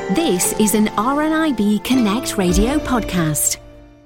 This is an RNIB Connect radio podcast.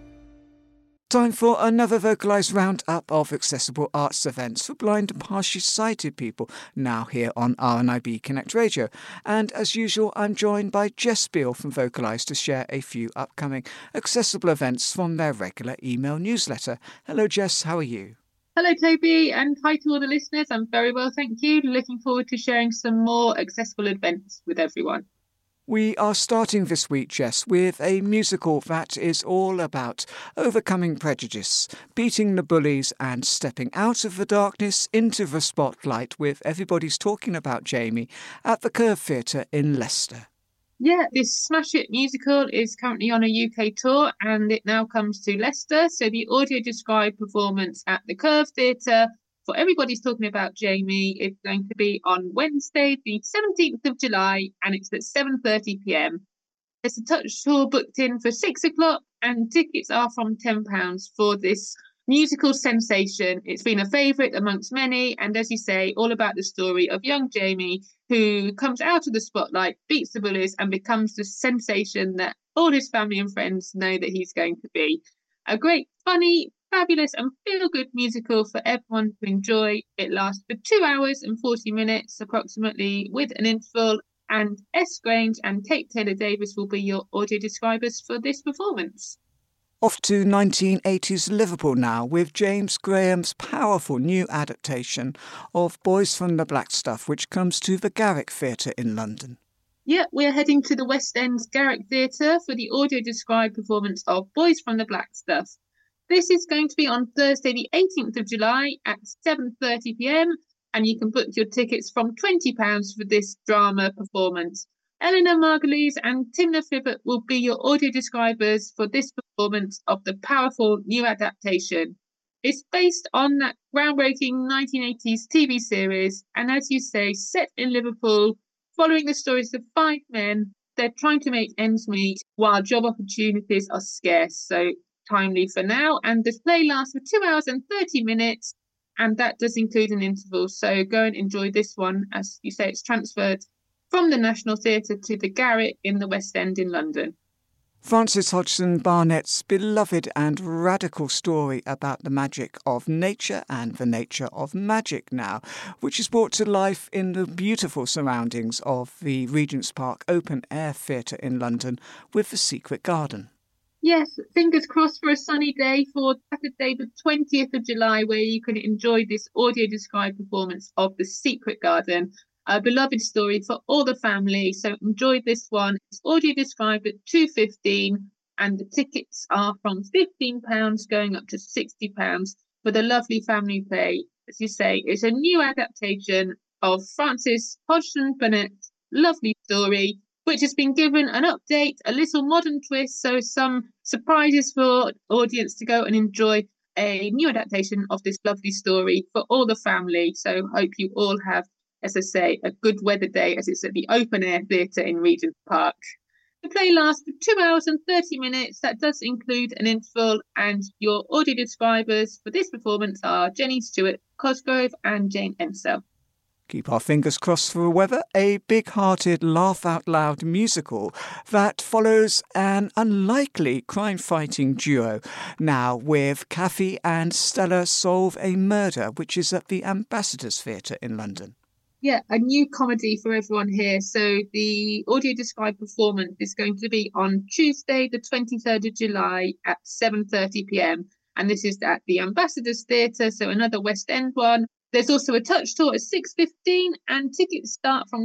Time for another vocalised roundup of accessible arts events for blind and partially sighted people, now here on RNIB Connect Radio. And as usual, I'm joined by Jess Beale from Vocalise to share a few upcoming accessible events from their regular email newsletter. Hello Jess, how are you? Hello Toby, and hi to all the listeners. I'm very well, thank you. Looking forward to sharing some more accessible events with everyone. We are starting this week, Jess, with a musical that is all about overcoming prejudice, beating the bullies and stepping out of the darkness into the spotlight with Everybody's Talking About Jamie at the Curve Theatre in Leicester. Yeah, this Smash It musical is currently on a UK tour and it now comes to Leicester. So the audio described performance at the Curve Theatre for Everybody's Talking About Jamie is going to be on Wednesday, the 17th of July, and it's at 7:30pm. There's a touch tour booked in for 6 o'clock, and tickets are from £10 for this musical sensation. It's been a favourite amongst many, and as you say, all about the story of young Jamie, who comes out of the spotlight, beats the bullies, and becomes the sensation that all his family and friends know that he's going to be. A great, funny, fabulous and feel-good musical for everyone to enjoy. It lasts for 2 hours and 40 minutes approximately with an interval, and S. Grange and Kate Taylor-Davis will be your audio describers for this performance. Off to 1980s Liverpool now with James Graham's powerful new adaptation of Boys from the Black Stuff, which comes to the Garrick Theatre in London. Yeah, we're heading to the West End's Garrick Theatre for the audio described performance of Boys from the Black Stuff. This is going to be on Thursday, the 18th of July at 7:30pm, and you can book your tickets from £20 for this drama performance. Eleanor Margulies and Timna Fibbert will be your audio describers for this performance of the powerful new adaptation. It's based on that groundbreaking 1980s TV series, and as you say, set in Liverpool, following the stories of 5 men. They're trying to make ends meet while job opportunities are scarce. So timely for now, and the play lasts for 2 hours and 30 minutes, and that does include an interval, so go and enjoy this one. As you say, it's transferred from the National Theatre to the Garrick in the West End in London. Frances Hodgson Barnett's beloved and radical story about the magic of nature and the nature of magic now, which is brought to life in the beautiful surroundings of the Regent's Park Open Air Theatre in London with The Secret Garden. Yes, fingers crossed for a sunny day for Saturday the 20th of July, where you can enjoy this audio described performance of The Secret Garden, a beloved story for all the family. So enjoy this one. It's audio described at 2:15, and the tickets are from £15 going up to £60 for the lovely family play. As you say, it's a new adaptation of Frances Hodgson Barnett's lovely story, which has been given an update, a little modern twist, so some surprises for audience to go and enjoy a new adaptation of this lovely story for all the family. So hope you all have, as I say, a good weather day as it's at the Open Air Theatre in Regent's Park. The play lasts for 2 hours and 30 minutes. That does include an interval, and your audio describers for this performance are Jenny Stewart Cosgrove and Jane Ensell. Keep our fingers crossed for the weather. A big-hearted, laugh-out-loud musical that follows an unlikely crime-fighting duo now with Kathy and Stella solve a murder, which is at the Ambassadors Theatre in London. Yeah, a new comedy for everyone here. So the audio described performance is going to be on Tuesday, the 23rd of July at 7:30pm. And this is at the Ambassadors Theatre, so another West End one. There's also a touch tour at 6:15, and tickets start from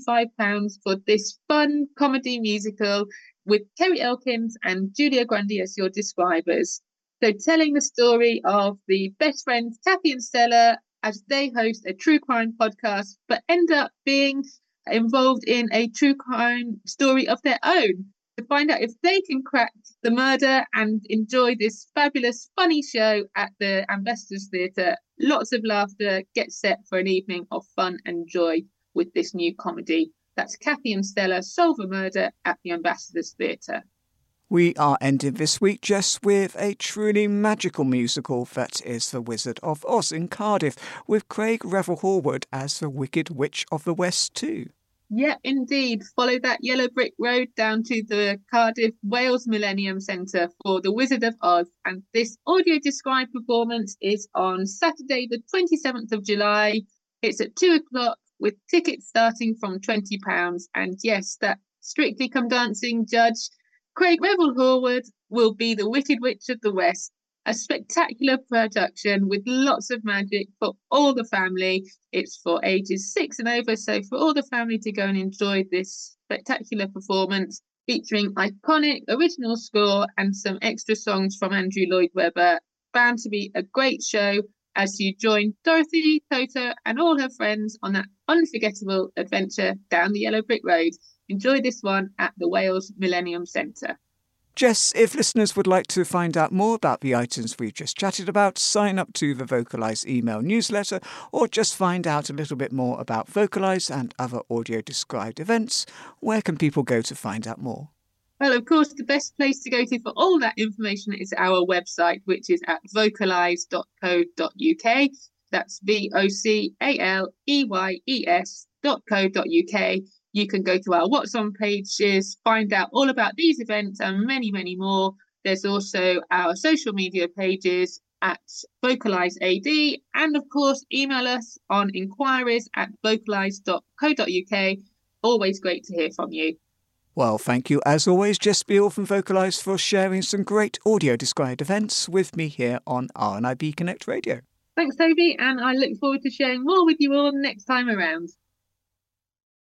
£25 for this fun comedy musical with Kerry Elkins and Julia Grundy as your describers. So telling the story of the best friends, Kathy and Stella, as they host a true crime podcast, but end up being involved in a true crime story of their own, to find out if they can crack the murder and enjoy this fabulous, funny show at the Ambassadors Theatre. Lots of laughter. Get set for an evening of fun and joy with this new comedy. That's Kathy and Stella solve a murder at the Ambassadors Theatre. We are ending this week just with a truly magical musical that is The Wizard of Oz in Cardiff, with Craig Revel Horwood as the Wicked Witch of the West too. Yep, indeed. Follow that yellow brick road down to the Cardiff Wales Millennium Centre for The Wizard of Oz. And this audio described performance is on Saturday, the 27th of July. It's at 2 o'clock with tickets starting from £20. And yes, that Strictly Come Dancing judge, Craig Revel Horwood, will be the Wicked Witch of the West. A spectacular production with lots of magic for all the family. It's for ages 6 and over, so for all the family to go and enjoy this spectacular performance featuring iconic original score and some extra songs from Andrew Lloyd Webber. Bound to be a great show as you join Dorothy, Toto and all her friends on that unforgettable adventure down the yellow brick road. Enjoy this one at the Wales Millennium Centre. Jess, if listeners would like to find out more about the items we've just chatted about, sign up to the Vocalise email newsletter, or just find out a little bit more about Vocalise and other audio-described events, where can people go to find out more? Well, of course, the best place to go to for all that information is our website, which is at vocalise.co.uk. That's vocaleyes.co.uk. You can go to our What's On pages, find out all about these events and many, many more. There's also our social media pages at Vocalise AD, and of course, email us on inquiries@vocalise.co.uk. Always great to hear from you. Well, thank you as always, Jess Beale from Vocalise, for sharing some great audio-described events with me here on RNIB Connect Radio. Thanks, Toby, and I look forward to sharing more with you all next time around.